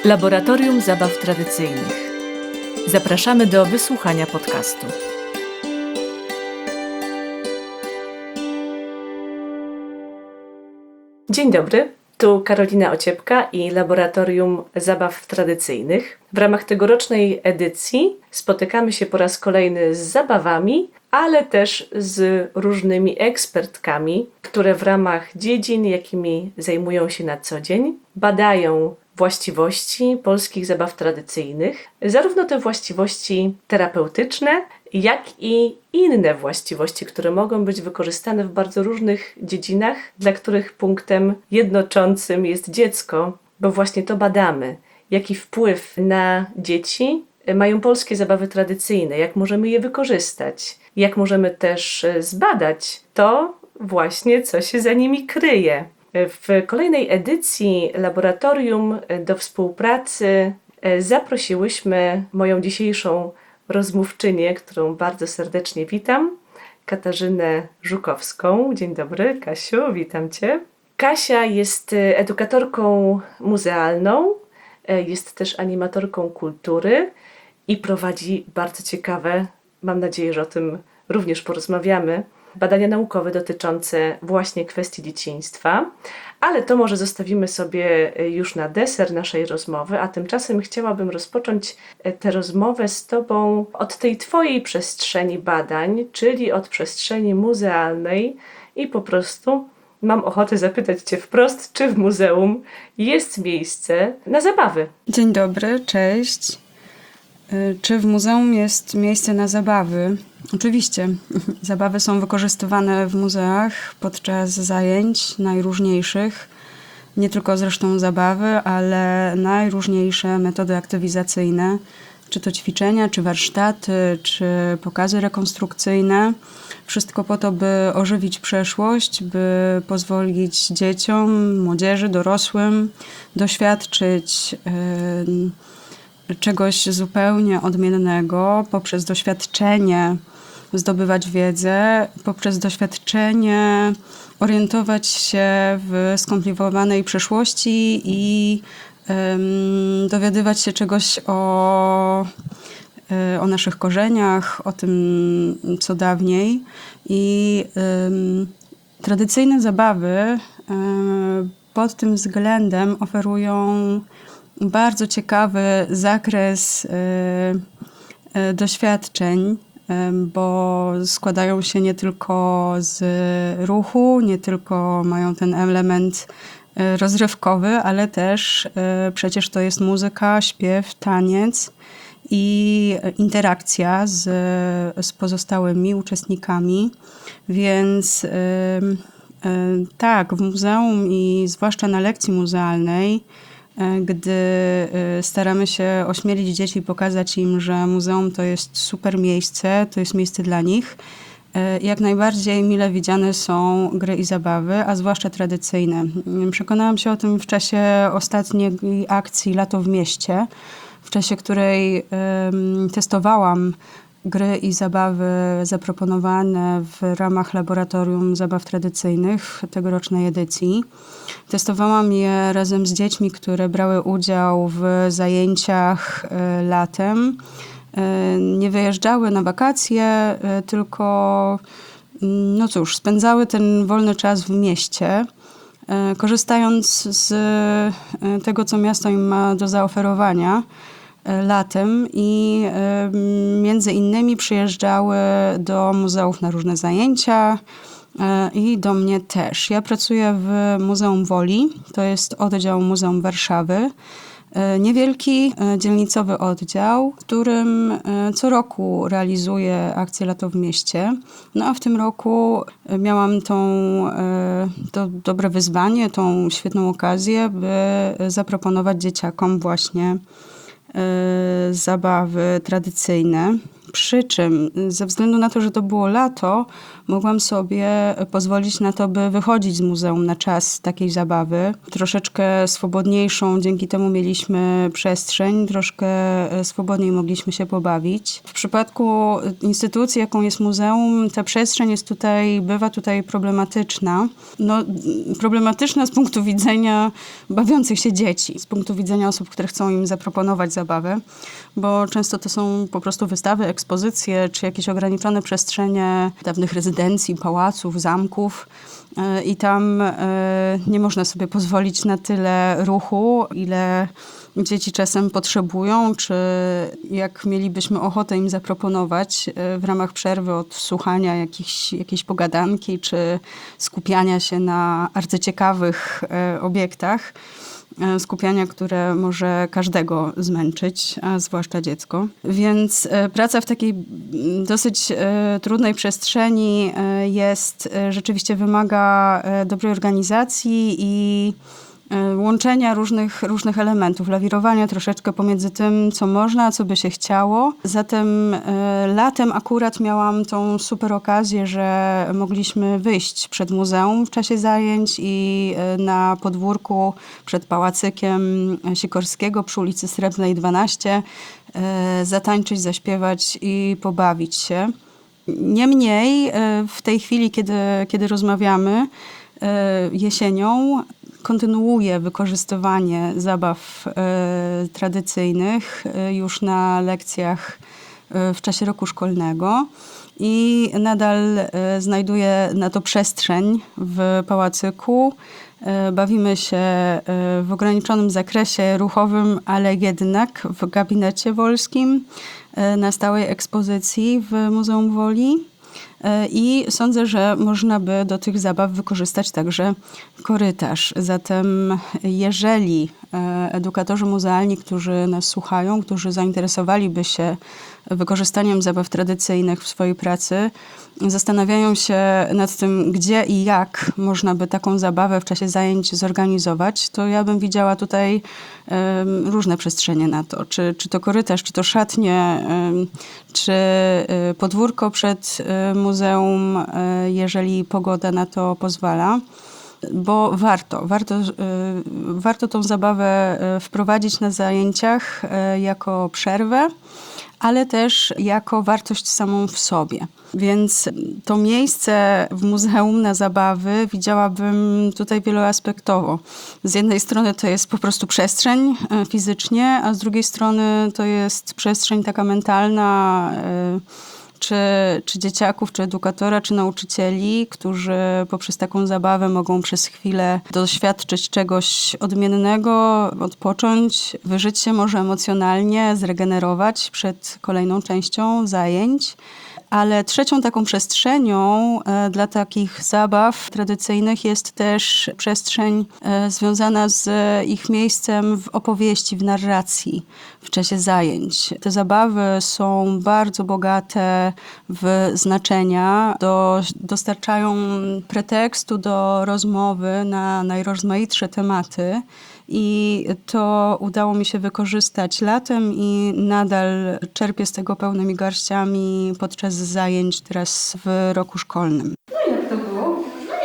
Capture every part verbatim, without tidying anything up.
Laboratorium Zabaw Tradycyjnych. Zapraszamy do wysłuchania podcastu. Dzień dobry, tu Karolina Ociepka i Laboratorium Zabaw Tradycyjnych. W ramach tegorocznej edycji spotykamy się po raz kolejny z zabawami, ale też z różnymi ekspertkami, które w ramach dziedzin, jakimi zajmują się na co dzień, badają właściwości polskich zabaw tradycyjnych, zarówno te właściwości terapeutyczne, jak i inne właściwości, które mogą być wykorzystane w bardzo różnych dziedzinach, dla których punktem jednoczącym jest dziecko, bo właśnie to badamy. Jaki wpływ na dzieci mają polskie zabawy tradycyjne, jak możemy je wykorzystać, jak możemy też zbadać to właśnie, co się za nimi kryje. W kolejnej edycji Laboratorium do współpracy zaprosiłyśmy moją dzisiejszą rozmówczynię, którą bardzo serdecznie witam, Katarzynę Żukowską. Dzień dobry, Kasiu, witam Cię. Kasia jest edukatorką muzealną, jest też animatorką kultury i prowadzi bardzo ciekawe, mam nadzieję, że o tym również porozmawiamy, badania naukowe dotyczące właśnie kwestii dzieciństwa, ale to może zostawimy sobie już na deser naszej rozmowy, a tymczasem chciałabym rozpocząć tę rozmowę z Tobą od tej Twojej przestrzeni badań, czyli od przestrzeni muzealnej i po prostu mam ochotę zapytać Cię wprost, czy w muzeum jest miejsce na zabawy? Dzień dobry, cześć. Czy w muzeum jest miejsce na zabawy? Oczywiście. Zabawy są wykorzystywane w muzeach podczas zajęć najróżniejszych. Nie tylko zresztą zabawy, ale najróżniejsze metody aktywizacyjne. Czy to ćwiczenia, czy warsztaty, czy pokazy rekonstrukcyjne. Wszystko po to, by ożywić przeszłość, by pozwolić dzieciom, młodzieży, dorosłym doświadczyć yy, czegoś zupełnie odmiennego, poprzez doświadczenie zdobywać wiedzę, poprzez doświadczenie orientować się w skomplikowanej przeszłości i um, dowiadywać się czegoś o, o naszych korzeniach, o tym, co dawniej. I um, tradycyjne zabawy um, pod tym względem oferują bardzo ciekawy zakres y, y, doświadczeń, y, bo składają się nie tylko z ruchu, nie tylko mają ten element y, rozrywkowy, ale też y, przecież to jest muzyka, śpiew, taniec i interakcja z, z pozostałymi uczestnikami. Więc y, y, tak, w muzeum i zwłaszcza na lekcji muzealnej, gdy staramy się ośmielić dzieci i pokazać im, że muzeum to jest super miejsce, to jest miejsce dla nich, jak najbardziej mile widziane są gry i zabawy, a zwłaszcza tradycyjne. Przekonałam się o tym w czasie ostatniej akcji Lato w mieście, w czasie której um, testowałam gry i zabawy zaproponowane w ramach Laboratorium Zabaw Tradycyjnych tegorocznej edycji. Testowałam je razem z dziećmi, które brały udział w zajęciach latem. Nie wyjeżdżały na wakacje, tylko no cóż, spędzały ten wolny czas w mieście, korzystając z tego, co miasto im ma do zaoferowania latem i między innymi przyjeżdżały do muzeów na różne zajęcia i do mnie też. Ja pracuję w Muzeum Woli, to jest oddział Muzeum Warszawy. Niewielki, dzielnicowy oddział, w którym co roku realizuję akcję Lato w mieście. No a w tym roku miałam tą, to dobre wyzwanie, tą świetną okazję, by zaproponować dzieciakom właśnie zabawy tradycyjne. Przy czym ze względu na to, że to było lato, mogłam sobie pozwolić na to, by wychodzić z muzeum na czas takiej zabawy. Troszeczkę swobodniejszą, dzięki temu mieliśmy przestrzeń, troszkę swobodniej mogliśmy się pobawić. W przypadku instytucji, jaką jest muzeum, ta przestrzeń jest tutaj, bywa tutaj problematyczna. No, problematyczna z punktu widzenia bawiących się dzieci, z punktu widzenia osób, które chcą im zaproponować zabawę, bo często to są po prostu wystawy, ekspozycje, czy jakieś ograniczone przestrzenie dawnych rezydencji, pałaców, zamków. I tam nie można sobie pozwolić na tyle ruchu, ile dzieci czasem potrzebują, czy jak mielibyśmy ochotę im zaproponować w ramach przerwy od słuchania jakichś, jakiejś pogadanki, czy skupiania się na arcyciekawych obiektach, skupiania, które może każdego zmęczyć, a zwłaszcza dziecko. Więc praca w takiej dosyć trudnej przestrzeni jest, rzeczywiście wymaga dobrej organizacji i łączenia różnych, różnych elementów, lawirowania troszeczkę pomiędzy tym, co można, a co by się chciało. Zatem latem akurat miałam tą super okazję, że mogliśmy wyjść przed muzeum w czasie zajęć i na podwórku przed Pałacykiem Sikorskiego przy ulicy Srebrnej dwanaście zatańczyć, zaśpiewać i pobawić się. Niemniej w tej chwili, kiedy, kiedy rozmawiamy jesienią, kontynuuję wykorzystywanie zabaw e, tradycyjnych e, już na lekcjach e, w czasie roku szkolnego i nadal e, znajduję na to przestrzeń w Pałacyku. E, bawimy się e, w ograniczonym zakresie ruchowym, ale jednak w gabinecie wolskim e, na stałej ekspozycji w Muzeum Woli. I sądzę, że można by do tych zabaw wykorzystać także korytarz. Zatem jeżeli edukatorzy muzealni, którzy nas słuchają, którzy zainteresowaliby się wykorzystaniem zabaw tradycyjnych w swojej pracy, zastanawiają się nad tym, gdzie i jak można by taką zabawę w czasie zajęć zorganizować, to ja bym widziała tutaj um, różne przestrzenie na to. Czy, czy to korytarz, czy to szatnie, um, czy um, podwórko przed um, muzeum, um, jeżeli pogoda na to pozwala. Bo warto, warto, warto tą zabawę wprowadzić na zajęciach jako przerwę, ale też jako wartość samą w sobie. Więc to miejsce w muzeum na zabawy widziałabym tutaj wieloaspektowo. Z jednej strony to jest po prostu przestrzeń fizycznie, a z drugiej strony to jest przestrzeń taka mentalna, czy, czy dzieciaków, czy edukatora, czy nauczycieli, którzy poprzez taką zabawę mogą przez chwilę doświadczyć czegoś odmiennego, odpocząć, wyżyć się może emocjonalnie, zregenerować przed kolejną częścią zajęć. Ale trzecią taką przestrzenią e, dla takich zabaw tradycyjnych jest też przestrzeń e, związana z ich miejscem w opowieści, w narracji w czasie zajęć. Te zabawy są bardzo bogate w znaczenia, do, dostarczają pretekstu do rozmowy na najrozmaitsze tematy. I to udało mi się wykorzystać latem i nadal czerpię z tego pełnymi garściami podczas zajęć teraz w roku szkolnym. No i jak to było?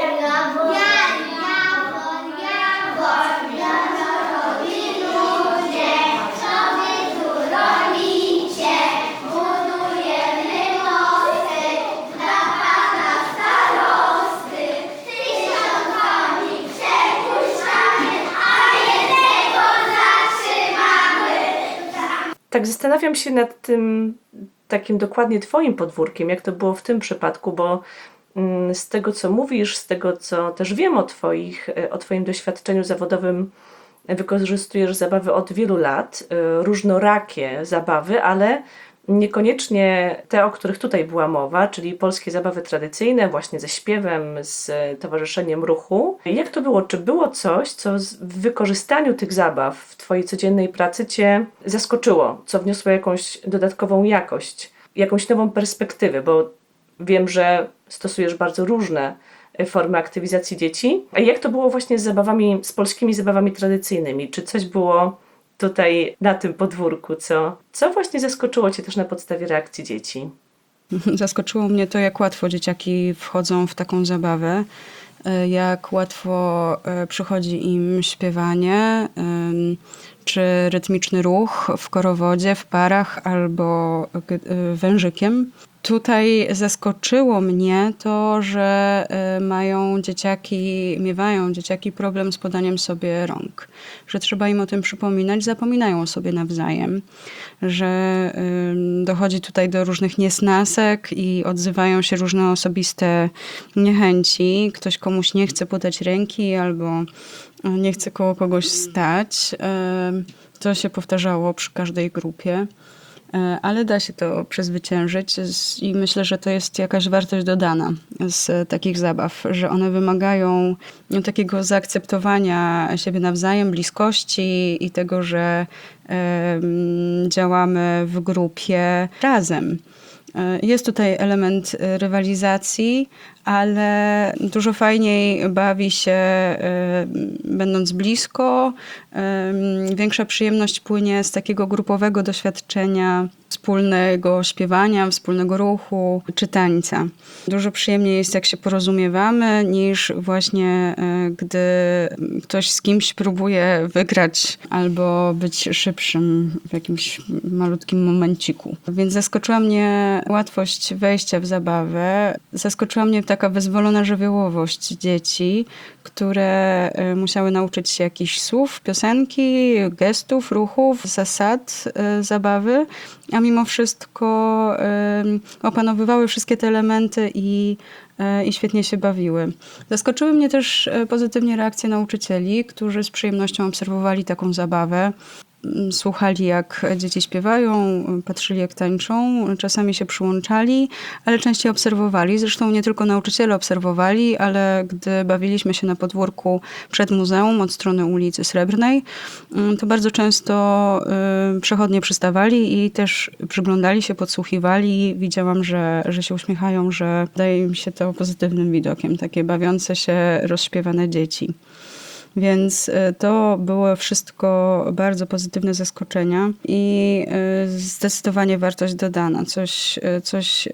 Tak zastanawiam się nad tym takim dokładnie twoim podwórkiem, jak to było w tym przypadku, bo z tego, co mówisz, z tego, co też wiem o twoich, o twoim doświadczeniu zawodowym, wykorzystujesz zabawy od wielu lat, różnorakie zabawy, ale niekoniecznie te, o których tutaj była mowa, czyli polskie zabawy tradycyjne, właśnie ze śpiewem, z towarzyszeniem ruchu. Jak to było? Czy było coś, co w wykorzystaniu tych zabaw w twojej codziennej pracy cię zaskoczyło, co wniosło jakąś dodatkową jakość, jakąś nową perspektywę? Bo wiem, że stosujesz bardzo różne formy aktywizacji dzieci. A jak to było właśnie z zabawami, z polskimi zabawami tradycyjnymi? Czy coś było tutaj na tym podwórku, co, co właśnie zaskoczyło Cię też na podstawie reakcji dzieci? Zaskoczyło mnie to, jak łatwo dzieciaki wchodzą w taką zabawę, jak łatwo przychodzi im śpiewanie czy rytmiczny ruch w korowodzie, w parach albo wężykiem. Tutaj zaskoczyło mnie to, że mają dzieciaki, miewają dzieciaki problem z podaniem sobie rąk. Że trzeba im o tym przypominać, zapominają o sobie nawzajem. Że dochodzi tutaj do różnych niesnasek i odzywają się różne osobiste niechęci. Ktoś komuś nie chce podać ręki albo nie chce koło kogoś stać. To się powtarzało przy każdej grupie. Ale da się to przezwyciężyć i myślę, że to jest jakaś wartość dodana z takich zabaw, że one wymagają takiego zaakceptowania siebie nawzajem, bliskości i tego, że działamy w grupie razem. Jest tutaj element rywalizacji, ale dużo fajniej bawi się będąc blisko. Większa przyjemność płynie z takiego grupowego doświadczenia, wspólnego śpiewania, wspólnego ruchu czy tańca. Dużo przyjemniej jest, jak się porozumiewamy, niż właśnie gdy ktoś z kimś próbuje wygrać albo być szybszym w jakimś malutkim momenciku. Więc zaskoczyła mnie łatwość wejścia w zabawę. Zaskoczyła mnie taka wyzwolona żywiołowość dzieci, które musiały nauczyć się jakichś słów, piosenki, gestów, ruchów, zasad zabawy, a mimo wszystko opanowywały wszystkie te elementy i, i świetnie się bawiły. Zaskoczyły mnie też pozytywnie reakcje nauczycieli, którzy z przyjemnością obserwowali taką zabawę. Słuchali, jak dzieci śpiewają, patrzyli, jak tańczą, czasami się przyłączali, ale częściej obserwowali. Zresztą nie tylko nauczyciele obserwowali, ale gdy bawiliśmy się na podwórku przed muzeum od strony ulicy Srebrnej, to bardzo często przechodnie przystawali i też przyglądali się, podsłuchiwali. Widziałam, że, że się uśmiechają, że daje im się to pozytywnym widokiem, takie bawiące się, rozśpiewane dzieci. Więc to było wszystko bardzo pozytywne zaskoczenia i zdecydowanie wartość dodana. Coś, coś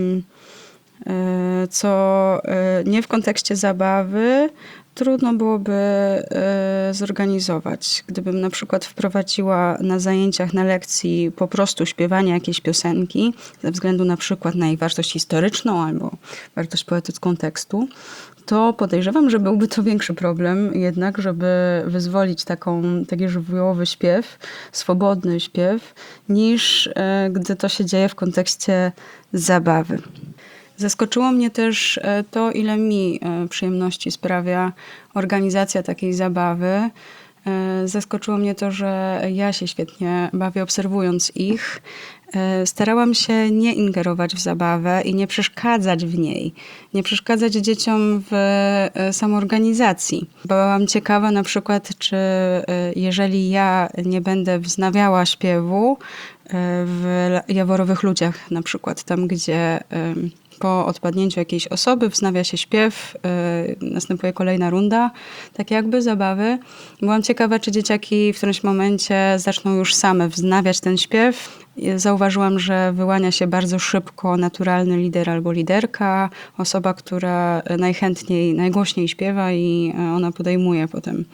co nie w kontekście zabawy trudno byłoby zorganizować. Gdybym na przykład wprowadziła na zajęciach, na lekcji po prostu śpiewanie jakiejś piosenki, ze względu na przykład na jej wartość historyczną albo wartość poetycką tekstu, to podejrzewam, że byłby to większy problem jednak, żeby wyzwolić taką, taki żywiołowy śpiew, swobodny śpiew, niż e, gdy to się dzieje w kontekście zabawy. Zaskoczyło mnie też to, ile mi przyjemności sprawia organizacja takiej zabawy. Zaskoczyło mnie to, że ja się świetnie bawię obserwując ich. Starałam się nie ingerować w zabawę i nie przeszkadzać w niej. Nie przeszkadzać dzieciom w samoorganizacji. Byłam ciekawa na przykład, czy jeżeli ja nie będę wznawiała śpiewu w Jaworowych Ludziach na przykład, tam gdzie po odpadnięciu jakiejś osoby wznawia się śpiew, yy, następuje kolejna runda, tak jakby zabawy. Byłam ciekawa, czy dzieciaki w którymś momencie zaczną już same wznawiać ten śpiew. Zauważyłam, że wyłania się bardzo szybko naturalny lider albo liderka, osoba, która najchętniej, najgłośniej śpiewa i ona podejmuje potem,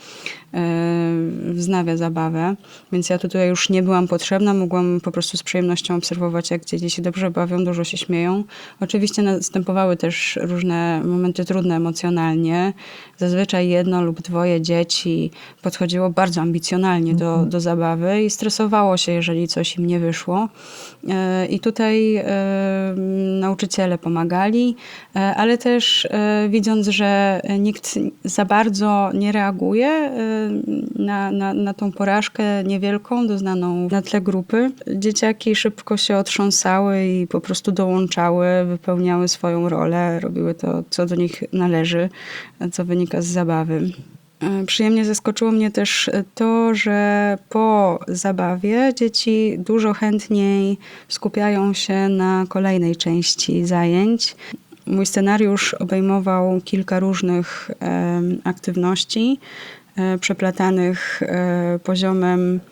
yy, wznawia zabawę. Więc ja tutaj już nie byłam potrzebna, mogłam po prostu z przyjemnością obserwować, jak dzieci się dobrze bawią, dużo się śmieją. Oczywiście następowały też różne momenty trudne emocjonalnie. Zazwyczaj jedno lub dwoje dzieci podchodziło bardzo ambicjonalnie do, do zabawy i stresowało się, jeżeli coś im nie wyszło. I tutaj nauczyciele pomagali, ale też widząc, że nikt za bardzo nie reaguje na, na, na tą porażkę niewielką doznaną na tle grupy, dzieciaki szybko się otrząsały i po prostu dołączały, wypełniały swoją rolę, robiły to, co do nich należy, co wynika z zabawy. Przyjemnie zaskoczyło mnie też to, że po zabawie dzieci dużo chętniej skupiają się na kolejnej części zajęć. Mój scenariusz obejmował kilka różnych e, aktywności e, przeplatanych e, poziomem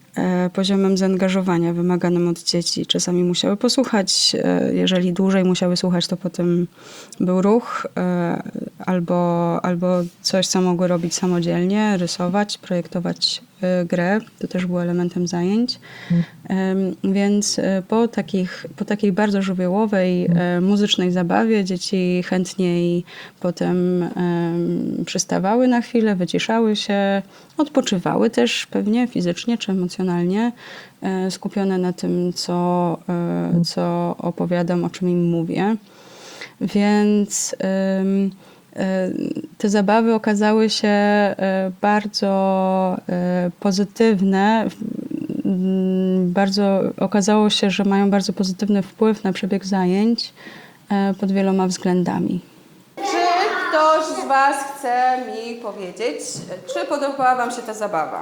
e, poziomem zaangażowania wymaganym od dzieci. Czasami musiały posłuchać, e, jeżeli dłużej musiały słuchać, to potem był ruch e, albo, albo coś, co mogły robić samodzielnie, rysować, projektować e, grę. To też było elementem zajęć. E, więc e, po, takich, po takiej bardzo żywiołowej e, muzycznej zabawie dzieci chętniej potem e, przystawały na chwilę, wyciszały się, odpoczywały też pewnie fizycznie czy emocjonalnie, e, skupione na tym, co, e, co opowiadam, o czym im mówię. Więc em, e, te zabawy okazały się e, bardzo e, pozytywne. Mm, Bardzo, okazało się, że mają bardzo pozytywny wpływ na przebieg zajęć e, pod wieloma względami. Czy ktoś z Was chce mi powiedzieć, czy podobała Wam się ta zabawa?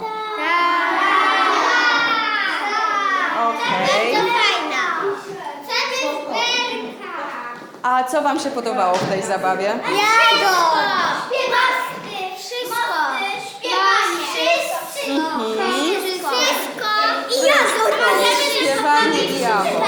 Okej. A co Wam się podobało w tej zabawie? Jago! Śpiewanie! Wszystko! Śpiewanie! Wszystko! Wszystko! I jago! Śpiewanie i jago.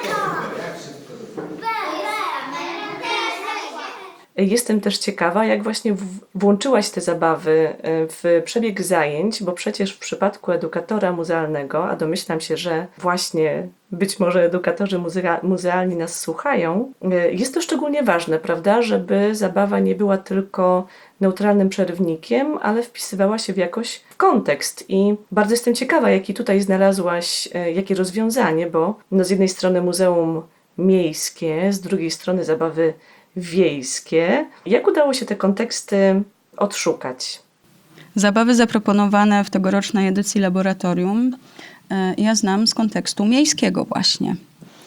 Jestem też ciekawa, jak właśnie w- włączyłaś te zabawy e, w przebieg zajęć, bo przecież w przypadku edukatora muzealnego, a domyślam się, że właśnie być może edukatorzy muzea- muzealni nas słuchają, e, jest to szczególnie ważne, prawda, żeby zabawa nie była tylko neutralnym przerywnikiem, ale wpisywała się w jakoś w kontekst. I bardzo jestem ciekawa, jaki tutaj znalazłaś, e, jakie rozwiązanie, bo no z jednej strony muzeum miejskie, z drugiej strony zabawy wiejskie. Jak udało się te konteksty odszukać? Zabawy zaproponowane w tegorocznej edycji laboratorium e, ja znam z kontekstu miejskiego właśnie.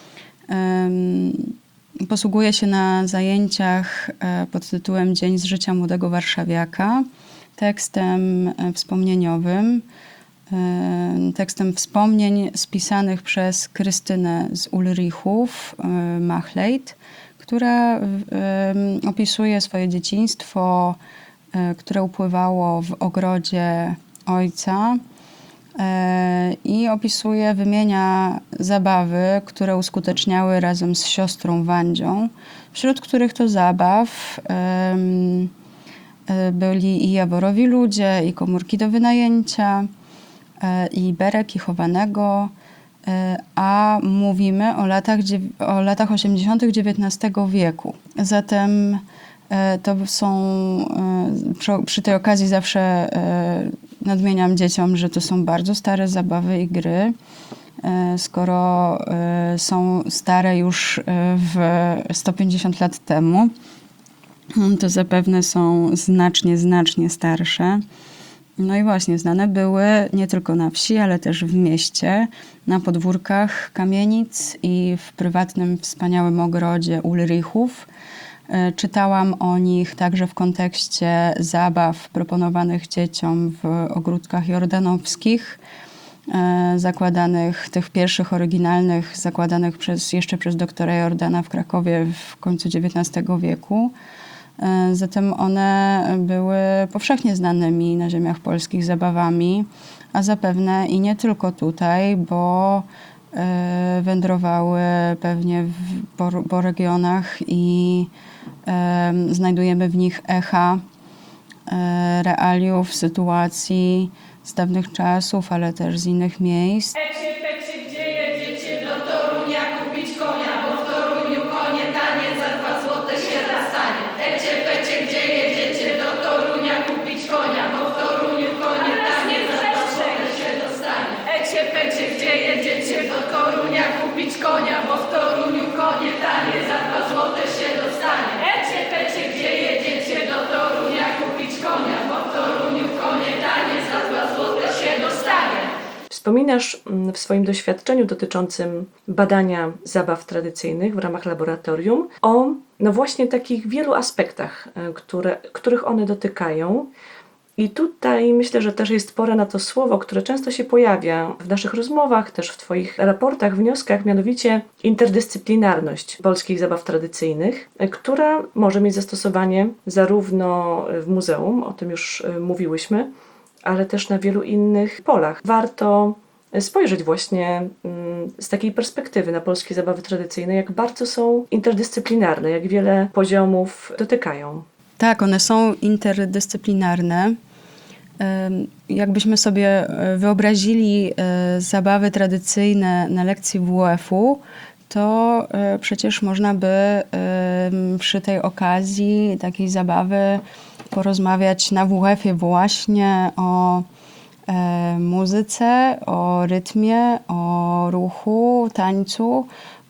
Em, Posługuję się na zajęciach e, pod tytułem Dzień z życia młodego warszawiaka tekstem e, wspomnieniowym, e, tekstem wspomnień spisanych przez Krystynę z Ulrichów, e, Machleit, która e, opisuje swoje dzieciństwo, e, które upływało w ogrodzie ojca e, i opisuje, wymienia zabawy, które uskuteczniały razem z siostrą Wandzią, wśród których to zabaw em, e, byli i jaworowi ludzie, i komórki do wynajęcia, e, i berek, i chowanego, e, a mówimy o latach, dziew- o latach osiemdziesiątych dziewiętnastego wieku. Zatem e, to są, e, przy, przy tej okazji zawsze e, nadmieniam dzieciom, że to są bardzo stare zabawy i gry. E, Skoro e, są stare już e, w sto pięćdziesiąt lat temu, to zapewne są znacznie, znacznie starsze. No i właśnie, znane były nie tylko na wsi, ale też w mieście, na podwórkach kamienic i w prywatnym, wspaniałym ogrodzie Ulrichów. E, Czytałam o nich także w kontekście zabaw proponowanych dzieciom w ogródkach jordanowskich, e, zakładanych, tych pierwszych oryginalnych, zakładanych przez, jeszcze przez doktora Jordana w Krakowie w końcu dziewiętnastego wieku. E, Zatem one były powszechnie znanymi na ziemiach polskich zabawami, a zapewne i nie tylko tutaj, bo e, wędrowały pewnie w, po, po regionach i e, znajdujemy w nich echa e, realiów, sytuacji z dawnych czasów, ale też z innych miejsc. Pecie, pecie, gdzie jedziecie do Torunia kupić konia, bo w Toruniu konie tanie, za dwa złote się dostanie. Pecie, pecie, gdzie jedziecie do Torunia kupić konia, bo w Toruniu konie tanie, za dwa złote się dostanie. Ecie, pecie, gdzie jedziecie do Torunia kupić konia, bo w Toruniu konie tanie, za dwa złote się dostanie. Ecie, pecie, gdzie jedziecie do Torunia kupić konia, bo w Toruniu konie tanie, za dwa złote się dostanie. Wspominasz mm, w swoim doświadczeniu dotyczącym badania zabaw tradycyjnych w ramach laboratorium o no właśnie takich wielu aspektach, e, które, których one dotykają. I tutaj myślę, że też jest pora na to słowo, które często się pojawia w naszych rozmowach, też w Twoich raportach, wnioskach, mianowicie interdyscyplinarność polskich zabaw tradycyjnych, e, która może mieć zastosowanie zarówno w muzeum, o tym już e, mówiłyśmy, ale też na wielu innych polach. Warto spojrzeć właśnie mm, z takiej perspektywy na polskie zabawy tradycyjne, jak bardzo są interdyscyplinarne, jak wiele poziomów dotykają. Tak, one są interdyscyplinarne. Ym, Jakbyśmy sobie wyobrazili y, zabawy tradycyjne na lekcji W W F-u, to y, przecież można by y, przy tej okazji takiej zabawy porozmawiać na W W F-ie właśnie o e, muzyce, o rytmie, o ruchu, tańcu.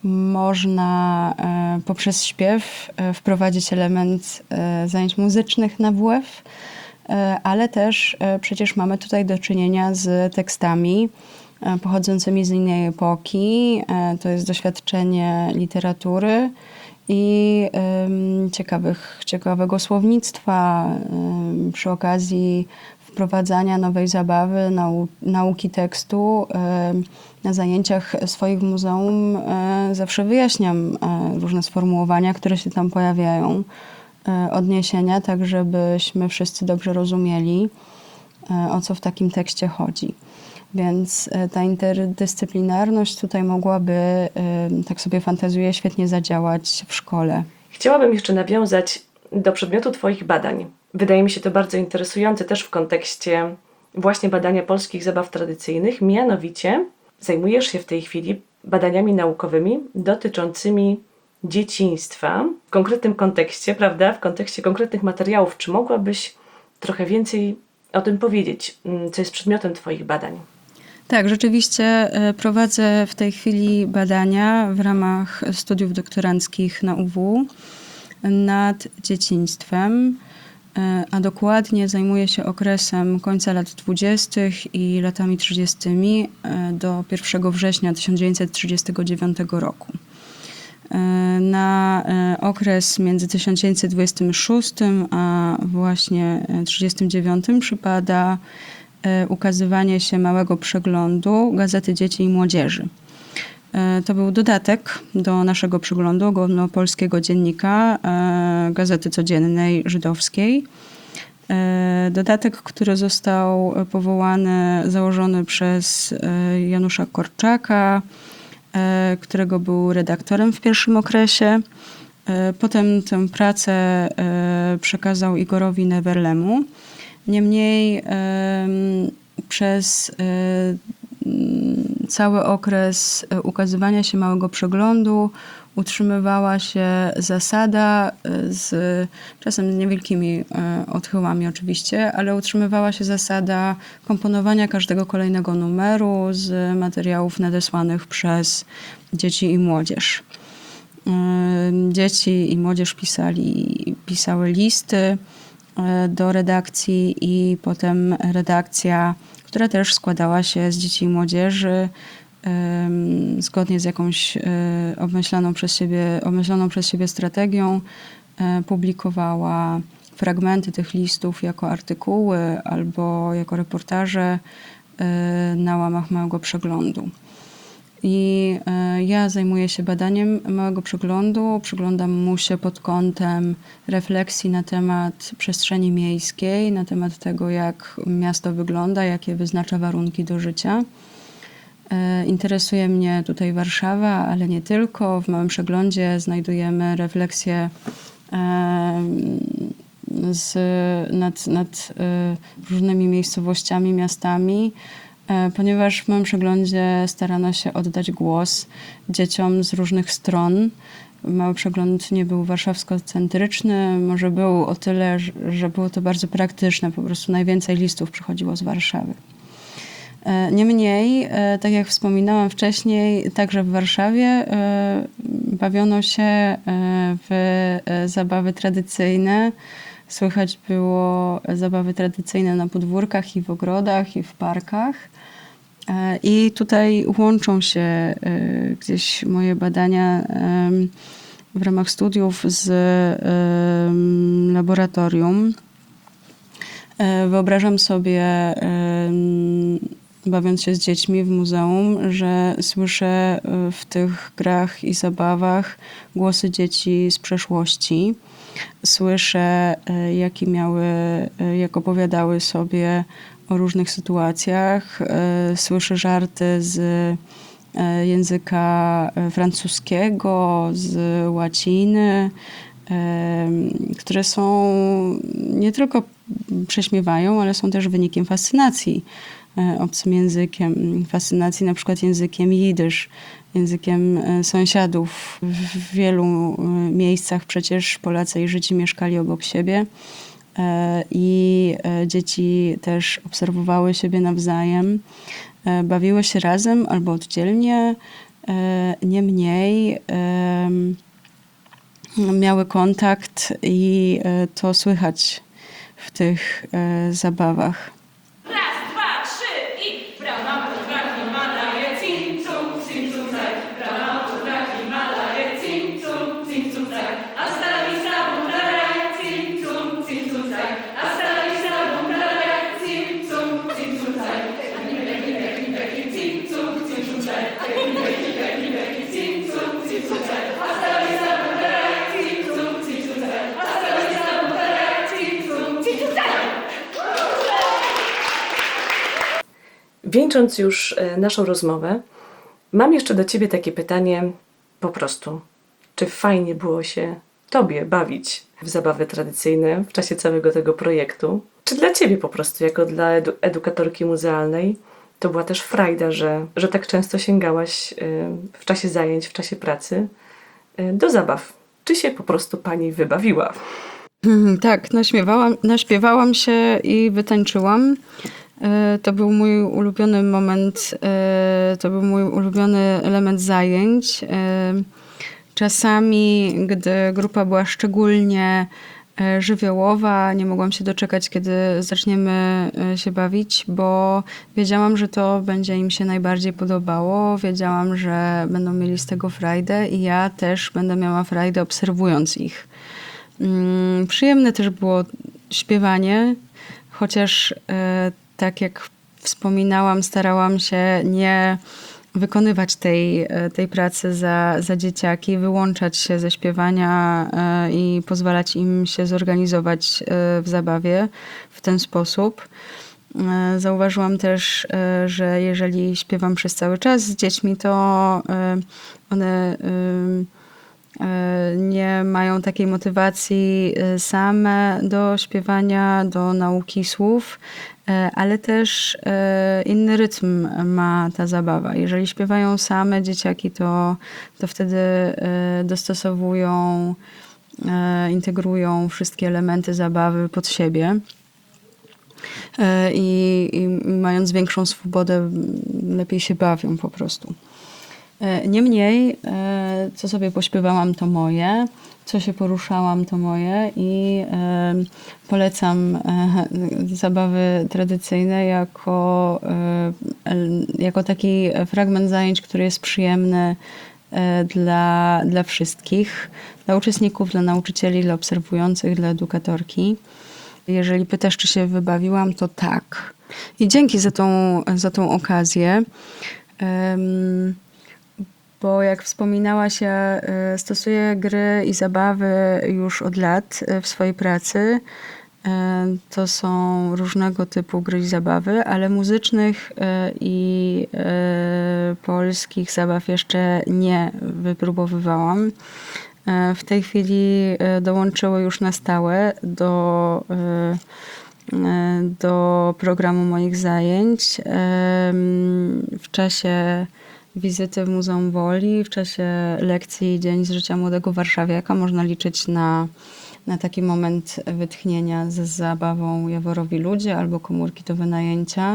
Można e, poprzez śpiew e, wprowadzić element e, zajęć muzycznych na W W F, e, ale też e, przecież mamy tutaj do czynienia z tekstami e, pochodzącymi z innej epoki. E, to jest doświadczenie literatury i em, ciekawych, ciekawego słownictwa em, przy okazji wprowadzania nowej zabawy, nau, nauki tekstu. Em, na zajęciach swoich w muzeum e, zawsze wyjaśniam e, różne sformułowania, które się tam pojawiają, e, odniesienia, tak żebyśmy wszyscy dobrze rozumieli, e, o co w takim tekście chodzi. Więc e, ta interdyscyplinarność tutaj mogłaby, e, tak sobie fantazuję, świetnie zadziałać w szkole. Chciałabym jeszcze nawiązać do przedmiotu Twoich badań. Wydaje mi się to bardzo interesujące też w kontekście właśnie badania polskich zabaw tradycyjnych. Mianowicie zajmujesz się w tej chwili badaniami naukowymi dotyczącymi dzieciństwa w konkretnym kontekście, prawda? W kontekście konkretnych materiałów. Czy mogłabyś trochę więcej o tym powiedzieć, co jest przedmiotem Twoich badań? Tak, rzeczywiście e, prowadzę w tej chwili badania w ramach studiów doktoranckich na U W nad dzieciństwem, e, a dokładnie zajmuję się okresem końca lat dwudziestych i latami trzydziestymi e, do pierwszego września tysiąc dziewięćset trzydziestego dziewiątego roku. E, Na e, okres między tysiąc dziewięćset dwudziestym szóstym a właśnie trzydziestym dziewiątym przypada e, ukazywanie się małego przeglądu Gazety Dzieci i Młodzieży. E, To był dodatek do naszego przeglądu ogólnopolskiego dziennika e, Gazety Codziennej Żydowskiej. E, Dodatek, który został powołany, założony przez e, Janusza Korczaka, e, którego był redaktorem w pierwszym okresie. E, Potem tę pracę e, przekazał Igorowi Neverlemu. Niemniej em, przez e, cały okres e, ukazywania się małego przeglądu utrzymywała się zasada, e, z czasem z niewielkimi e, odchyłami oczywiście, ale utrzymywała się zasada komponowania każdego kolejnego numeru z materiałów nadesłanych przez dzieci i młodzież. E, Dzieci i młodzież pisali, pisały listy e, do redakcji i potem redakcja, która też składała się z dzieci i młodzieży, em, zgodnie z jakąś e, obmyślaną przez siebie, obmyśloną przez siebie strategią, e, publikowała fragmenty tych listów jako artykuły albo jako reportaże e, na łamach małego przeglądu. I e, ja zajmuję się badaniem małego przeglądu, przyglądam mu się pod kątem refleksji na temat przestrzeni miejskiej, na temat tego, jak miasto wygląda, jakie wyznacza warunki do życia. E, Interesuje mnie tutaj Warszawa, ale nie tylko. W małym przeglądzie znajdujemy refleksje e, z, nad, nad e, różnymi miejscowościami, miastami, e, ponieważ w moim przeglądzie starano się oddać głos dzieciom z różnych stron. Mały przegląd nie był warszawsko-centryczny, może był o tyle, że- że było to bardzo praktyczne, po prostu najwięcej listów przychodziło z Warszawy. E, Niemniej, e, tak jak wspominałam wcześniej, także w Warszawie e, bawiono się e, w e, zabawy tradycyjne. Słychać było zabawy tradycyjne na podwórkach i w ogrodach i w parkach. E, I tutaj łączą się e, gdzieś moje badania em, w ramach studiów z em, laboratorium. E, Wyobrażam sobie, em, bawiąc się z dziećmi w muzeum, że słyszę e, w tych grach i zabawach głosy dzieci z przeszłości. Słyszę, e, jaki miały, e, jak opowiadały sobie o różnych sytuacjach. E, Słyszę żarty z e, języka e, francuskiego, z łaciny, e, które są nie tylko prześmiewają, ale są też wynikiem fascynacji e, obcym językiem, fascynacji na przykład językiem jidysz, językiem e, sąsiadów. W wielu e, miejscach przecież Polacy i Żydzi mieszkali obok siebie e, i e, dzieci też obserwowały siebie nawzajem, e, bawiły się razem albo oddzielnie, e, niemniej e, miały kontakt i e, to słychać w tych e, zabawach. Raz, dwa, trzy i brama potrafi malaje cim cum, cim cum caj. Brama potrafi malaje cim cum, cim cum caj. A stali sabą braj, cim cum, cim cum caj. A stali sabą braj, cim cum, cim cum caj. Beki, beki, beki, beki, cim cum, cim cum caj. Beki, beki, beki, beki, cim cum, cim cum caj. A stali sabą braj, cim cum, cim cum caj. A stali sabą braj, cim cum, cim cum caj. Wieńcząc już e, naszą rozmowę, mam jeszcze do Ciebie takie pytanie po prostu. Czy fajnie było się Tobie bawić w zabawy tradycyjne w czasie całego tego projektu? Czy dla Ciebie po prostu, jako dla edu- edukatorki muzealnej, to była też frajda, że, że tak często sięgałaś e, w czasie zajęć, w czasie pracy e, do zabaw? Czy się po prostu Pani wybawiła? Mhm, tak, naśmiewałam, naśpiewałam się i wytańczyłam. E, To był mój ulubiony moment, e, to był mój ulubiony element zajęć. E, Czasami, gdy grupa była szczególnie e, żywiołowa, nie mogłam się doczekać, kiedy zaczniemy e, się bawić, bo wiedziałam, że to będzie im się najbardziej podobało. Wiedziałam, że będą mieli z tego frajdę i ja też będę miała frajdę obserwując ich. Mm, Przyjemne też było śpiewanie, chociaż e, tak jak wspominałam, starałam się nie wykonywać tej, e, tej pracy za, za dzieciaki, wyłączać się ze śpiewania e, i pozwalać im się zorganizować e, w zabawie w ten sposób. E, Zauważyłam też, e, że jeżeli śpiewam przez cały czas z dziećmi, to e, one e, e, nie mają takiej motywacji e, same do śpiewania, do nauki słów, e, ale też e, inny rytm ma ta zabawa. Jeżeli śpiewają same dzieciaki, to, to wtedy e, dostosowują, e, integrują wszystkie elementy zabawy pod siebie. E, I, i mając większą swobodę, m, lepiej się bawią po prostu. E, Niemniej, e, co sobie pośpiewałam, to moje, co się poruszałam, to moje i e, polecam e, zabawy tradycyjne jako, e, el- jako taki fragment zajęć, który jest przyjemny e, dla, dla wszystkich, dla uczestników, dla nauczycieli, dla obserwujących, dla edukatorki. Jeżeli pytasz, czy się wybawiłam, to tak. I dzięki za tą, za tą okazję. Em, Bo jak wspominałaś, ja e, stosuję gry i zabawy już od lat e, w swojej pracy. E, To są różnego typu gry i zabawy, ale muzycznych e, i e, polskich zabaw jeszcze nie wypróbowywałam. E, W tej chwili e, dołączyły już na stałe do, e, e, do programu moich zajęć. Em, W czasie wizyty w Muzeum Woli, w czasie lekcji Dzień z życia młodego warszawiaka można liczyć na, na taki moment wytchnienia ze zabawą Jaworowi ludzie albo komórki do wynajęcia.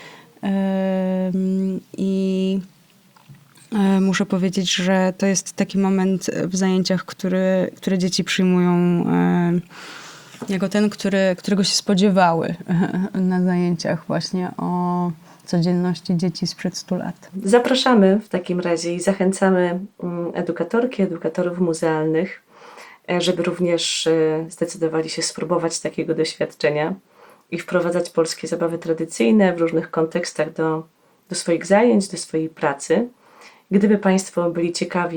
Em, I e, muszę powiedzieć, że to jest taki moment w zajęciach, który, które dzieci przyjmują e, jako ten, który, którego się spodziewały na zajęciach właśnie o codzienności dzieci sprzed stu lat. Zapraszamy w takim razie i zachęcamy mm, edukatorki, edukatorów muzealnych, e, żeby również e, zdecydowali się spróbować takiego doświadczenia i wprowadzać polskie zabawy tradycyjne w różnych kontekstach do, do swoich zajęć, do swojej pracy. Gdyby Państwo byli ciekawi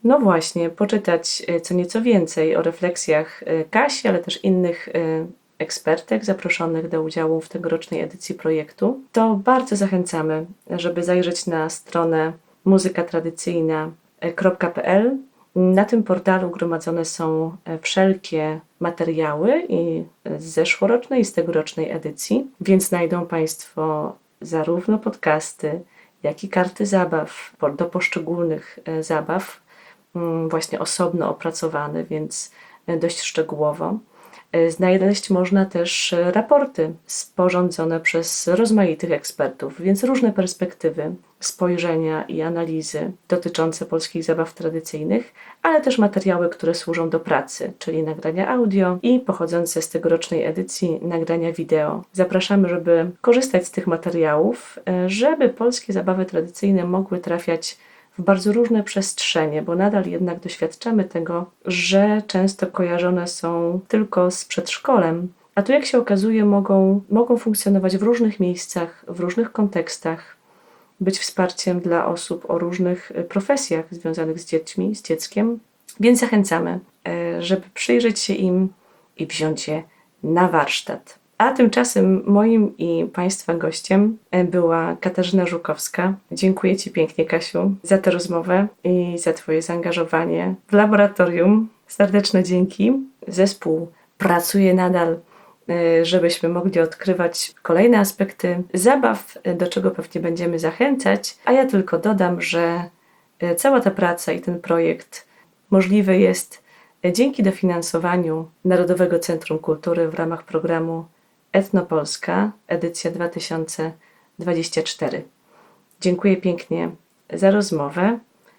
no właśnie, poczytać co nieco więcej o refleksjach Kasi, ale też innych ekspertek zaproszonych do udziału w tegorocznej edycji projektu, to bardzo zachęcamy, żeby zajrzeć na stronę muzyka tradycyjna kropka p l. Na tym portalu gromadzone są wszelkie materiały i z zeszłorocznej i z tegorocznej edycji, więc znajdą Państwo zarówno podcasty, jak i karty zabaw do poszczególnych zabaw, właśnie osobno opracowane, więc dość szczegółowo. Znaleźć można też raporty sporządzone przez rozmaitych ekspertów, więc różne perspektywy, spojrzenia i analizy dotyczące polskich zabaw tradycyjnych, ale też materiały, które służą do pracy, czyli nagrania audio i pochodzące z tegorocznej edycji nagrania wideo. Zapraszamy, żeby korzystać z tych materiałów, żeby polskie zabawy tradycyjne mogły trafiać w bardzo różne przestrzenie, bo nadal jednak doświadczamy tego, że często kojarzone są tylko z przedszkolem, a tu jak się okazuje mogą, mogą funkcjonować w różnych miejscach, w różnych kontekstach, być wsparciem dla osób o różnych profesjach związanych z dziećmi, z dzieckiem, więc zachęcamy, żeby przyjrzeć się im i wziąć je na warsztat. A tymczasem moim i Państwa gościem była Katarzyna Żukowska. Dziękuję Ci pięknie, Kasiu, za tę rozmowę i za Twoje zaangażowanie w laboratorium. Serdeczne dzięki. Zespół pracuje nadal, żebyśmy mogli odkrywać kolejne aspekty zabaw, do czego pewnie będziemy zachęcać. A ja tylko dodam, że cała ta praca i ten projekt możliwy jest dzięki dofinansowaniu Narodowego Centrum Kultury w ramach programu Etnopolska, edycja dwa tysiące dwudziesty czwarty. Dziękuję pięknie za rozmowę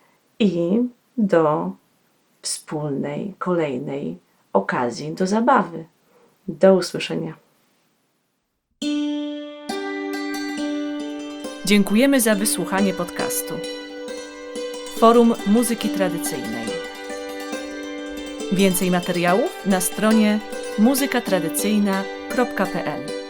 i do wspólnej, kolejnej okazji do zabawy. Do usłyszenia. Dziękujemy za wysłuchanie podcastu Forum Muzyki Tradycyjnej. Więcej materiałów na stronie muzyka tradycyjna kropka p l.